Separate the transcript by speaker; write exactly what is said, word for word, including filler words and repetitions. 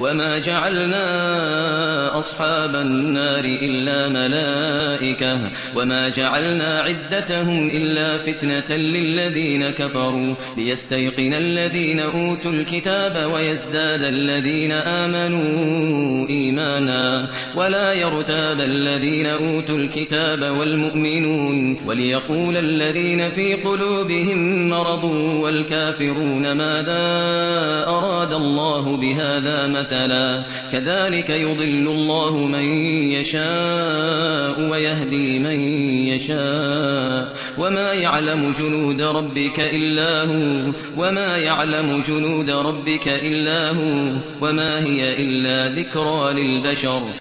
Speaker 1: وما جعلنا أصحاب النار إلا ملائكة وما جعلنا عدتهم إلا فتنة للذين كفروا ليستيقن الذين أوتوا الكتاب ويزداد الذين آمنوا إيمانا ولا يرتاب الذين أوتوا الكتاب والمؤمنون وليقول الذين في قلوبهم مرض والكافرون ماذا أراد الله بهذا مثلا كذلك يضل الله من يشاء ويهدي من يشاء وما يعلم جنود ربك إلا هو وما يعلم جنود ربك إلا هو وما هي إلا ذكرى للبشر